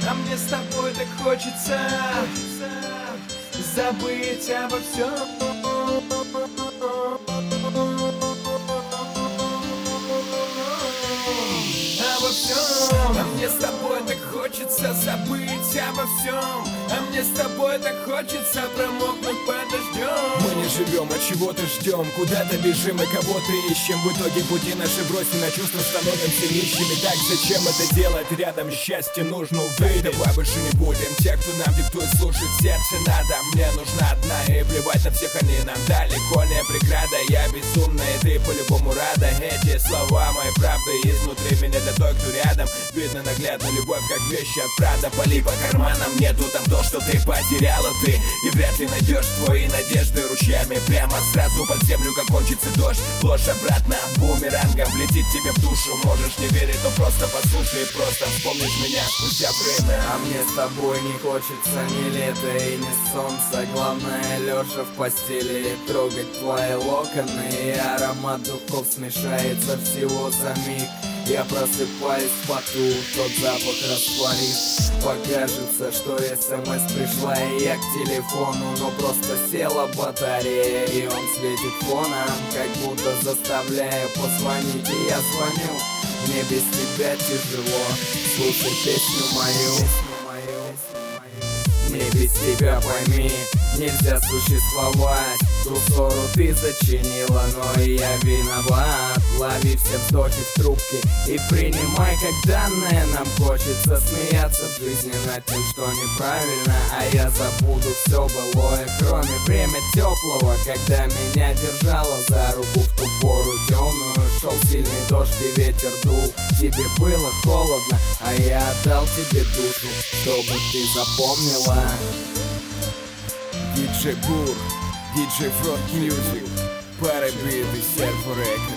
А мне с тобой так хочется забыть обо всем. Обо всем. А мне с тобой так хочется забыть обо всем. А мне с тобой так хочется промокнуть под дождем. Мы не живем, а чего-то ждем. Куда-то бежим и кого-то ищем. В итоге пути наши бросим, на чувства становимся нищими. Так зачем это делать? Рядом счастье нужно увидеть. Давай больше не будем те, кто нам диктует, слушать сердце надо. Мне нужна одна, и плевать на всех, они нам далеко не преграда. Я безумная, ты по-любому рада. Эти слова мои правда изнутри меня для той, кто рядом. Видно наглядно любовь, как вещи от Прада. Поли по карманам, нету там то, что ты потеряла ты. И вряд ли найдешь твои надежды ручьями прямо сразу под землю, как кончится дождь. Ложь обратно бумерангом летит тебе в душу. Можешь не верить, но просто послушай и просто вспомнишь меня спустя время. А мне с тобой не хочется ни лета и ни солнца. Главное лежа в постели трогать твои локоны. И аромат духов смешается всего за миг. Я просыпаюсь в поту, тот запах растворит. Покажется, что СМС пришла и я к телефону, но просто села батарея, и он светит фоном, как будто заставляя позвонить. И я звоню, мне без тебя тяжело, слушай песню мою. Мне без тебя, пойми, нельзя существовать. Ту ссору ты зачинила, но и я виноват. Лови все вздохи в трубке и принимай как данное. Нам хочется смеяться в жизни над тем, что неправильно. А я забуду все былое, кроме время теплого, когда меня держала за руку в ту пору темную. Шел сильный дождь и ветер дул, тебе было холодно, а я отдал тебе душу, чтобы ты запомнила. Диджей Бур, диджей Фрод Мьюзик, Парабит и Серф Рекорд.